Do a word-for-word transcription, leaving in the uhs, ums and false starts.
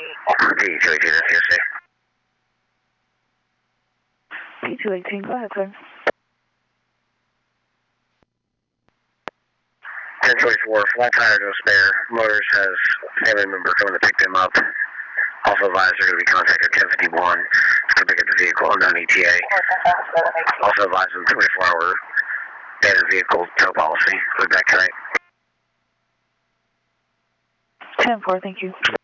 D two eighteen, that's C S A. D two eighteen, go ahead, sir. ten twenty-four, flat tire, no spare. Motors has family member coming to pick them up. Also advised they're going to be contacted ten fifty-one to pick up the vehicle, unknown E T A. Also advised them twenty-four hour abandoned vehicle tow policy. We'll be back tonight. ten four, thank you.